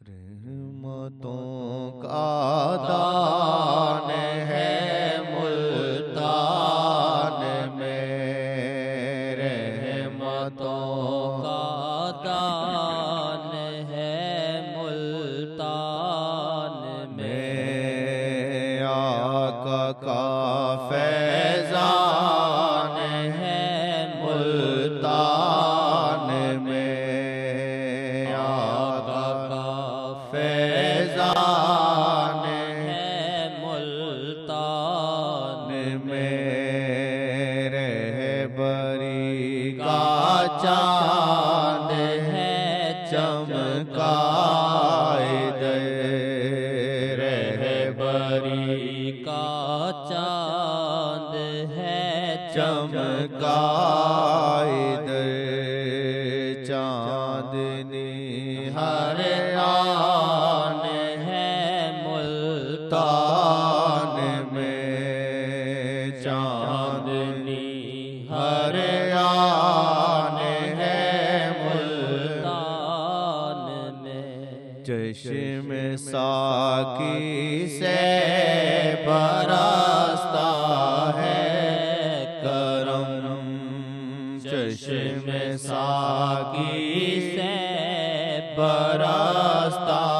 رحمتوں کا دان ہے ملتان میں، رحمتوں کا دان ہے ملتان میں، آقا کا فیضان ہے ملتان میں، آقا کا فیضان ہے ملتان میں، رہبری کا چاند ہے چمکا ادھر، رہبری کا چاند ہے چمکا ادھر، چاندنی ہر آن ہے ملتان میں، چاندنی ہر آن ہے ملتان میں، چشم ساقی سے برستا ہے کرم، چشم ساقی سے برستا